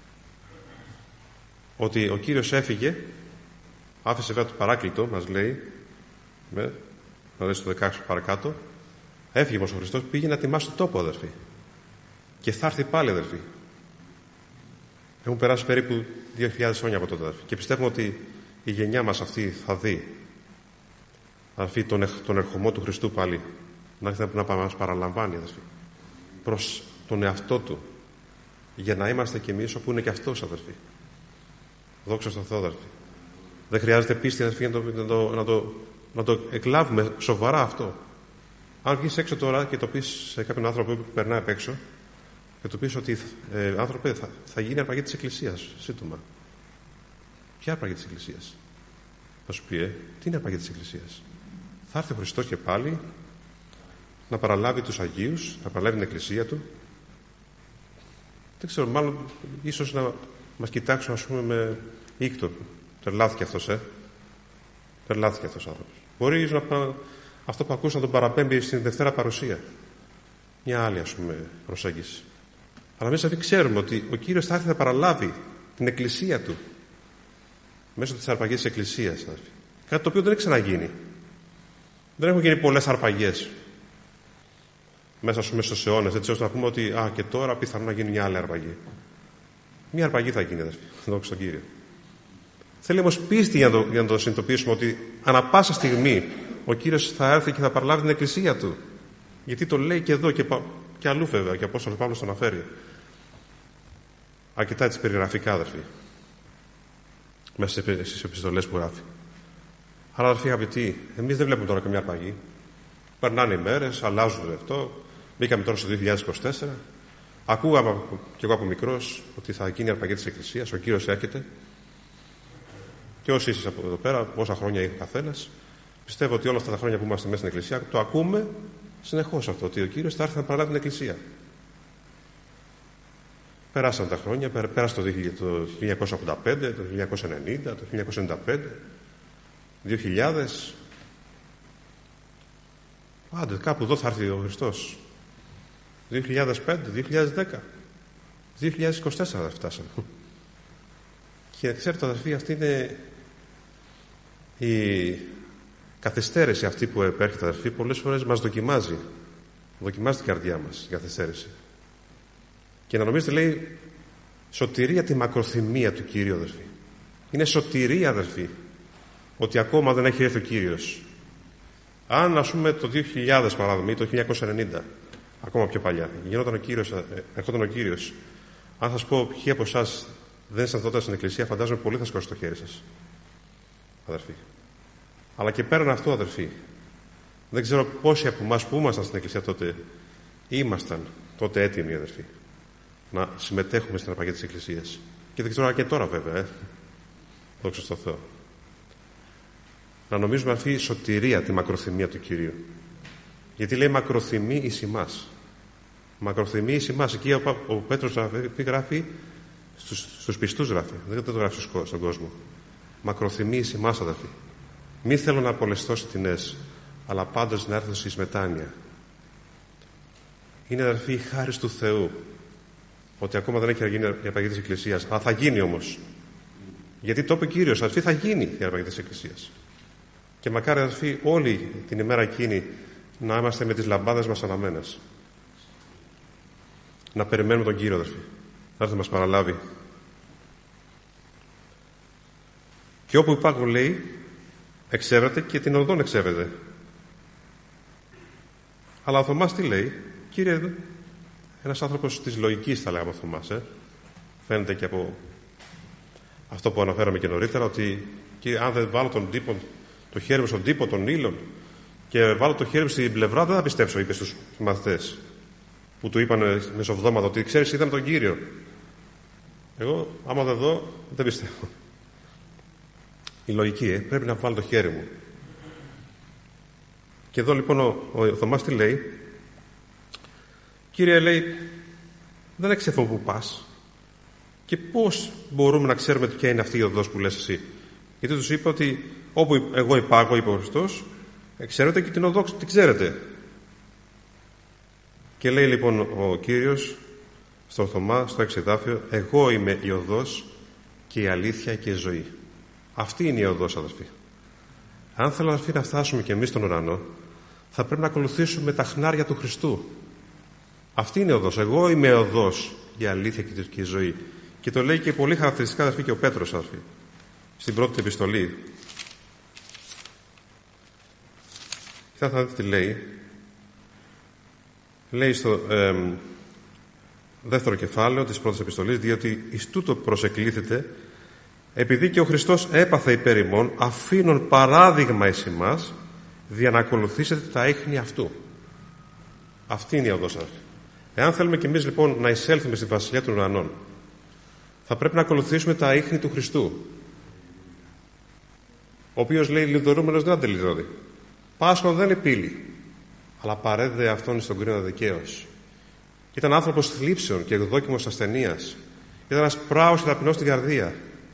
Ότι ο Κύριος έφυγε, άφησε βέβαια το παράκλητο, μας λέει, με, να δεις το δεκαέξι παρακάτω, έφυγε όμως ο Χριστός, πήγε να ετοιμάσει το τόπο, αδελφοί. Και θα έρθει πάλι, αδελφοί. Έχουν περάσει περίπου δύο χιλιάδες χρόνια από τότε, αδελφοί. Και πιστεύουμε ότι η γενιά μας αυτή θα δει, αδελφοί, τον, τον ερχομό του Χριστού πάλι, να έρθει να μας παραλαμβάνει, αδελφοί, προς τον εαυτό του, για να είμαστε κι εμείς όπου είναι κι αυτός, αδελφοί. Δόξα στον Θεό, αδελφοί. Δεν χρειάζεται πίστη, αδελφοί, να το, να το, να το, να το εκλάβουμε σοβαρά αυτό. Αν βγεις έξω τώρα και το πεις σε κάποιον άνθρωπο που περνάει απ' έξω και του πεις ότι ε, άνθρωπε, θα, θα γίνει αρπαγή της Εκκλησίας σύντομα. Ποια αρπαγή της Εκκλησίας? Θα σου πει, ε, τι είναι αρπαγή της Εκκλησίας? Θα έρθει ο Χριστός και πάλι να παραλάβει τους Αγίους, να παραλάβει την Εκκλησία Του. Δεν ξέρω, μάλλον ίσως να μας κοιτάξουν, ας πούμε, με ήκτο. Τρελάθηκε αυτός, ε. Τρελάθηκε αυτός ο άνθρωπος. Μπορεί να, αυτό που ακούς να τον παραπέμπει στην Δευτέρα Παρουσία. Μια άλλη, ας πούμε, προσέγγιση. Αλλά μέσα αυτή ξέρουμε ότι ο Κύριος θα έρθει να παραλάβει την Εκκλησία Του μέσω της αρπαγής της Εκκλησίας. Κάτι το οποίο δεν έχει ξαναγίνει. Δεν έχουν γίνει πολλές αρπαγές μέσα στους αιώνες, έτσι ώστε να πούμε ότι α, και τώρα πιθανόν να γίνει μια άλλη αρπαγή. Μια αρπαγή θα γίνει, αδελφοί. Δόξα στον Κύριο. Θέλει όμως πίστη για να το, για να το συνειδητοποιήσουμε ότι ανά πάσα στιγμή ο Κύριος θα έρθει και θα παραλάβει την Εκκλησία Του. Γιατί το λέει και εδώ και, και αλλού, βέβαια, και ο Απόστολος Παύλος το αναφέρει. Αρκετά τις περιγραφικά, αδελφοί, μέσα στις επιστολές που γράφει. Άρα, αδελφοί αγαπητοί, εμείς δεν βλέπουμε τώρα καμιά αρπαγή. Περνάνε οι μέρες, αλλάζουν αυτό. Μπήκαμε τώρα στο δύο χιλιάδες είκοσι τέσσερα. Ακούγαμε κι εγώ από μικρός ότι θα γίνει η αρπαγή της Εκκλησίας, ο Κύριος έρχεται. Και όσοι εσείς από εδώ πέρα, πόσα χρόνια έχει ο καθένας, πιστεύω ότι όλα αυτά τα χρόνια που είμαστε μέσα στην Εκκλησία το ακούμε συνεχώς αυτό, ότι ο Κύριος θα έρθει να παραλάβει την Εκκλησία. Περάσαν τα χρόνια, πέρασε το χίλια εννιακόσια ογδόντα πέντε, το χίλια εννιακόσια ενενήντα, το χίλια εννιακόσια ενενήντα πέντε, δύο χιλιάδες. Άντε, κάπου εδώ θα έρθει ο Χριστός. δύο χιλιάδες πέντε, δύο χιλιάδες δέκα, δύο χιλιάδες είκοσι τέσσερα θα φτάσαμε. Και ξέρετε, αδελφοί, αυτή είναι η καθυστέρηση αυτή που επέρχεται, αδελφοί, πολλές φορές μας δοκιμάζει. Δοκιμάζει την καρδιά μας η καθυστέρηση. Και να νομίζετε, λέει, σωτηρία τη μακροθυμία του Κυρίου, αδελφοί. Είναι σωτηρία, αδελφοί, ότι ακόμα δεν έχει έρθει ο Κύριος. Αν, ας πούμε, το δύο χιλιάδες παράδειγμα ή το χίλια εννιακόσια ενενήντα, ακόμα πιο παλιά, γινόταν ο Κύριος, ερχόταν ο Κύριος, αν σας πω ποιοι από εσάς δεν ήσασταν τότε στην Εκκλησία, φαντάζομαι πολύ θα σηκώσετε το χέρι σας, αδελφοί. Αλλά και πέραν αυτό, αδελφοί, Δεν ξέρω πόσοι από εμάς που ήμασταν στην Εκκλησία τότε ήμασταν τότε έτοιμοι, αδερφοί, να συμμετέχουμε στην αρπαγή της Εκκλησίας. Και δεν ξέρω και τώρα, βέβαια, ε. Δόξα τω Θεώ. Να νομίζουμε αυτή η σωτηρία, τη μακροθυμία του Κυρίου. Γιατί λέει μακροθυμεί εις ημάς. Μακροθυμεί εις ημάς. Εκεί ο, ο Πέτρος γράφει, στους, στους πιστούς γράφει, δεν το γράφει στον κόσμο. Μακροθυμεί εις ημάς, αδερφοί. Μη θέλω να απολεστώ τινές, αλλά πάντως να έρθω εις μετάνοια. Είναι, αδερφοί, η χάρις του Θεού ότι ακόμα δεν έχει γίνει η αρπαγή της Εκκλησίας, αλλά θα γίνει όμως. Γιατί το είπε ο Κύριος, αδερφοί, θα γίνει η αρπαγή της Εκκλησίας. Και μακάρι, αδερφοί, όλη την ημέρα εκείνη να είμαστε με τις λαμπάδες μας αναμένες. Να περιμένουμε τον Κύριο, αδερφοί, να έρθει να μας παραλάβει. Και όπου υπάρχουν, λέει, εξέβρεται και την οδόν εξέβρεται. Αλλά ο Θωμάς τι λέει? Κύριε, ένας άνθρωπος της λογικής, θα λέγαμε ο Θωμάς, ε? Φαίνεται και από αυτό που αναφέραμε και νωρίτερα, ότι και αν δεν βάλω τον τύπο, το χέρι μου στον τύπο των ήλων και βάλω το χέρι μου στην πλευρά, δεν θα πιστέψω, είπε στους μαθητές που του είπαν μεσοβδόματα ότι ξέρεις, είδαμε τον Κύριο. Εγώ, άμα δεν δω, δεν πιστεύω. Η λογική, ε, πρέπει να βάλω το χέρι μου. Και εδώ λοιπόν ο, ο Θωμάς τι λέει? Κύριε, λέει, δεν εξεφώ που πας. Και πώς μπορούμε να ξέρουμε ποια είναι αυτή η οδός που λες εσύ? Γιατί τους είπε ότι όπου εγώ υπάρχω, είπε ο Χριστός, ξέρετε και την οδό την ξέρετε. Και λέει λοιπόν ο Κύριος στον Θωμά, στο εξεδάφιο, εγώ είμαι η οδός και η αλήθεια και η ζωή. Αυτή είναι η οδός, αδερφοί. Αν θέλω, αδερφοί, να φτάσουμε κι εμείς στον ουρανό, θα πρέπει να ακολουθήσουμε τα χνάρια του Χριστού. Αυτή είναι η οδός. Εγώ είμαι η οδός, η αλήθεια και η ζωή. Και το λέει και πολύ χαρακτηριστικά, αδερφοί, και ο Πέτρος, αδερφοί, στην πρώτη επιστολή. Κοιτάξτε να δείτε τι λέει. Λέει στο ε, δεύτερο κεφάλαιο της πρώτης επιστολής, διότι εις τούτο προσεκλήθητε, επειδή και ο Χριστός έπαθε υπέρ ημών, αφήνων παράδειγμα εις ημάς, για να ακολουθήσετε τα ίχνη αυτού. Αυτή είναι η οδός, αδερφοί. Εάν θέλουμε κι εμείς λοιπόν να εισέλθουμε στη βασιλεία των ουρανών, θα πρέπει να ακολουθήσουμε τα ίχνη του Χριστού, ο οποίος λέει λιδωρούμενος δεν αντελιδωρεί. Πάσχων δεν επίλει, αλλά παρέδε αυτόν στον κρίνο δικαίως. Ήταν άνθρωπος θλίψεων και εκδόκιμος ασθενείας. Ήταν ένας πράος και ταπεινός στην καρδία.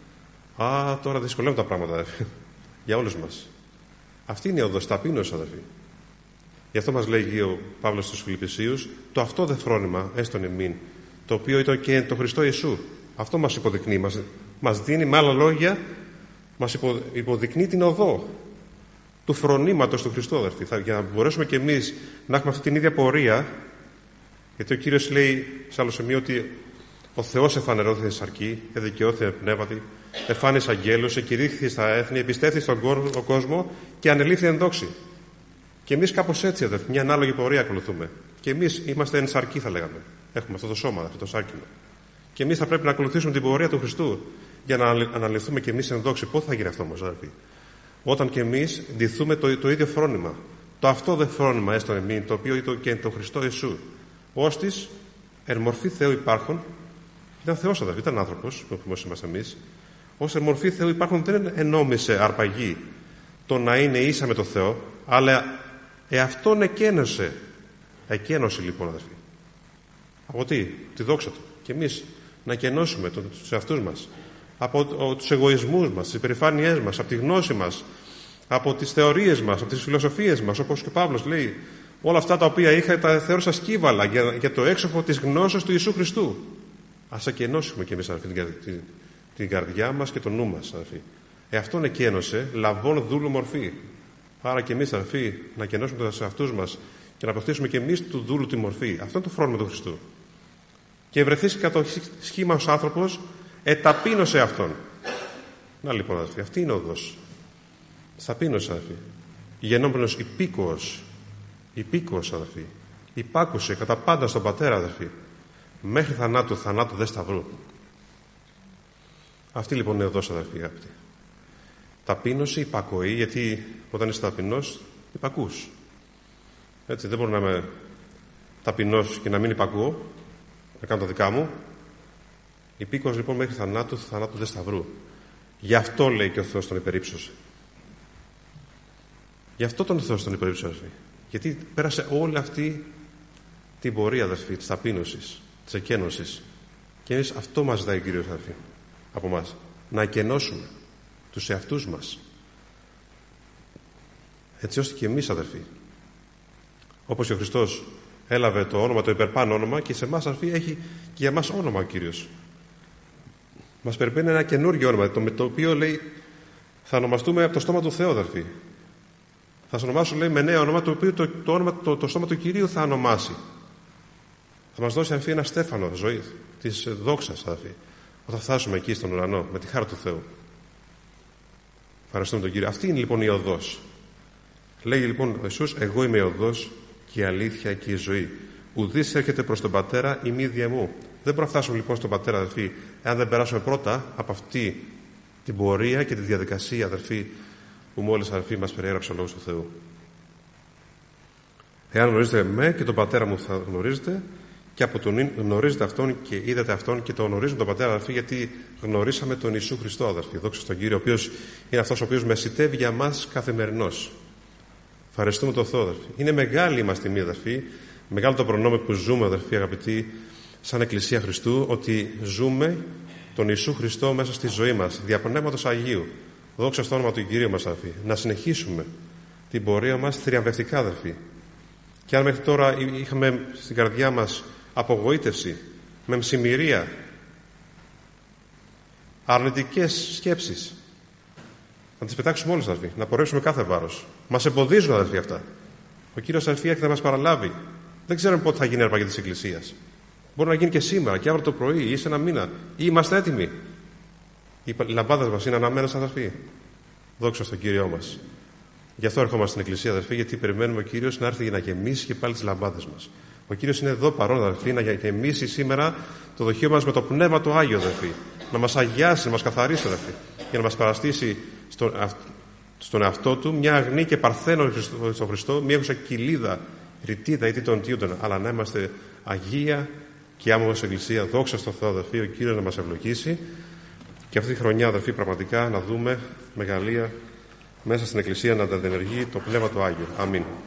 Α, τώρα δυσκολεύουν τα πράγματα, αδερφοί, για όλους μας. Αυτή είναι η οδός, ταπείνωση, αδερφοί. Γι' αυτό μας λέγει ο Παύλος στους Φιλιππισίους, το αυτό δε φρόνημα έστον εμήν, το οποίο ήταν και το Χριστό Ιησού. Αυτό μας υποδεικνύει, μας, μας δίνει με άλλα λόγια, μας υπο, υποδεικνύει την οδό του φρονήματος του Χριστού, αδερφοί. Θα, για να μπορέσουμε κι εμείς να έχουμε αυτή την ίδια πορεία, γιατί ο Κύριος λέει σε άλλο σημείο ότι ο Θεός εφανερώθηκε σαρκή, εδικαιώθηκε πνεύματι, εφάνησε αγγέλους, εκηρύχθηκε στα έθνη, εμπιστεύθηκε στον κόσμο και ανελήφθη εν δόξη. Και εμείς κάπως έτσι, αδερφοί, μια ανάλογη πορεία ακολουθούμε. Και εμείς είμαστε εν σαρκή, θα λέγαμε. Έχουμε αυτό το σώμα, αυτό το σάρκινο. Και εμείς θα πρέπει να ακολουθήσουμε την πορεία του Χριστού για να αναλυθούμε κι εμείς εν δόξη. Πότε θα γίνει αυτό όμως, αδερφοί? Όταν κι εμείς ντυθούμε το, το ίδιο φρόνημα. Το αυτό δε φρόνημα έστω εμείς, το οποίο ήταν και το Χριστό Ιησού. Ώστις εν μορφή Θεού υπάρχον, ήταν Θεός, αδερφοί, ήταν άνθρωπος, όπως είμαστε εμείς. Ως εν μορφή Θεού υπάρχον δεν ενόμισε αρπαγή το να είναι ίσα με το Θεό, αλλά εαυτόν εκένωσε. Εκένωσε λοιπόν, αδερφοί. Από τι? Τη δόξα του. Και εμείς να κενώσουμε τους εαυτούς μας από τους εγωισμούς μας, τις υπερηφάνειές μας, από τη γνώση μας, από τις θεωρίες μας, από τις φιλοσοφίες μας, όπως και ο Παύλος λέει, όλα αυτά τα οποία είχα τα θεώρησα σκύβαλα για, για το έξοχο της γνώσεως του Ιησού Χριστού. Ας ακενώσουμε και εμείς, αδερφοί, την, την, την καρδιά μας και το νου μας, αδερφοί. Εαυτόν εκένωσε, λαβών δούλου μορφή. Άρα και εμείς, αδερφοί, να κενώσουμε τους εαυτούς μας και να αποκτήσουμε και εμείς του δούλου τη μορφή. Αυτό είναι το φρόνημα του Χριστού. Και βρεθείς κατά το σχήμα ως άνθρωπος, εταπείνωσε αυτόν. Να λοιπόν, αδερφοί, αυτή είναι ο οδός. Ταπείνωσε, αδερφοί. Γενόμενος υπήκοος, υπήκοος, αδερφοί. Υπάκουσε κατά πάντα στον Πατέρα, αδερφοί. Μέχρι θανάτου, θανάτου δε σταυρού. Αυτή λοιπόν είναι ο οδός, αδερφοί, αγαπητοί. Ταπείνωση, υπακοή, γιατί όταν είσαι ταπεινός, υπακούς. Έτσι, δεν μπορώ να είμαι ταπεινός και να μην υπακούω, να κάνω τα δικά μου. Υπήκοος λοιπόν μέχρι θανάτου, θανάτου δε σταυρού. Γι' αυτό λέει και ο Θεός τον υπερύψωσε. Γι' αυτό τον Θεός τον υπερύψωσε. Γιατί πέρασε όλη αυτή την πορεία, αδερφοί, της ταπείνωσης, της εκένωσης. Και εμείς αυτό μας ζητάει ο Κύριος, αδερφοί, από εμάς. Να εκενώσουμε τους εαυτούς μας. Έτσι ώστε και εμείς, αδερφοί, όπως και ο Χριστός έλαβε το όνομα, το υπερπάνω όνομα, και σε εμάς, αδερφοί, έχει και για εμάς όνομα ο Κύριος. Μας περιπαίνει ένα καινούργιο όνομα, το, με το οποίο λέει θα ονομαστούμε από το στόμα του Θεού, αδερφοί. Θα σε ονομάσω, λέει, με νέο όνομα, το οποίο το, το, όνομα, το, το στόμα του Κυρίου θα ονομάσει. Θα μας δώσει, αδερφοί, ένα στέφανο ζωή της δόξας, αδερφοί, όταν φτάσουμε εκεί στον ουρανό, με τη χάρη του Θεού. Ευχαριστούμε τον Κύριο. Αυτή είναι λοιπόν η οδός. Λέγει λοιπόν ο Ιησούς, εγώ είμαι η οδός και η αλήθεια και η ζωή. Ουδής έρχεται προς τον Πατέρα η μη δια μου. Δεν μπορούμε να φτάσουμε λοιπόν στον Πατέρα, αδερφοί, εάν δεν περάσουμε πρώτα από αυτή την πορεία και τη διαδικασία, αδερφοί, που μόλις, αδερφοί, μας περιέγραψε ο Λόγος του Θεού. Εάν γνωρίζετε με και τον Πατέρα μου θα γνωρίζετε, και από τον γνωρίζετε αυτόν και είδατε αυτόν και τον γνωρίζουμε τον Πατέρα, αδερφοί, γιατί γνωρίσαμε τον Ιησού Χριστό, αδερφοί. Δόξα στον Κύριο, ο οποίος είναι αυτός ο οποίος μεσητεύει για μας καθημερινώς. Ευχαριστούμε τον Θεό, αδερφοί. Είναι μεγάλη μας τιμή, αδερφοί, μεγάλο το προνόμιο που ζούμε, αδερφοί, αγαπητοί, σαν Εκκλησία Χριστού, ότι ζούμε τον Ιησού Χριστό μέσα στη ζωή μας, δια Πνεύματος Αγίου. Δόξα στο όνομα του Κυρίου μας, αδερφοί. Να συνεχίσουμε την πορεία μας θριαμβευτικά, αδερφοί. Και αν μέχρι τώρα είχαμε στην καρδιά μας απογοήτευση, μεμψημυρία, αρνητικές σκέψεις, να τις πετάξουμε όλες, αδερφοί, να απορρέψουμε κάθε βάρος. Μας εμποδίζουν, αδερφοί, αυτά. Ο Κύριος, αδερφοί, έρχεται να μας παραλάβει. Δεν ξέρουμε πότε θα γίνει η αρπαγή της Εκκλησίας. Μπορεί να γίνει και σήμερα και αύριο το πρωί ή σε ένα μήνα. Ή είμαστε έτοιμοι. Οι λαμπάδες μας είναι αναμένες, αδερφοί. Δόξα στον Κύριό μας. Γι' αυτό ερχόμαστε στην Εκκλησία, αδερφοί, γιατί περιμένουμε ο Κύριος να έρθει για να γεμίσει και πάλι τις λαμπάδες μας. Ο Κύριος είναι εδώ παρόν, αδερφοί, να γεμίσει σήμερα το δοχείο μας με το Πνεύμα το Άγιο, αδερφοί. Να μας αγιάσει, να μας καθαρίσει, αδερφοί. Και να μας παραστήσει στον, στον εαυτό του μια αγνή και παρθένο στον Χριστό, μια έχουσα κοιλίδα, ρητίδα ή τι των τίοντων, αλλά να είμαστε αγία και άμμος Εκκλησία. Δόξα στον Θεό, αδερφοί, ο Κύριος να μας ευλογήσει. Και αυτή τη χρονιά, αδερφοί, πραγματικά να δούμε μεγαλεία μέσα στην Εκκλησία να τα διενεργεί το Πνεύμα το Άγιο. Αμήν.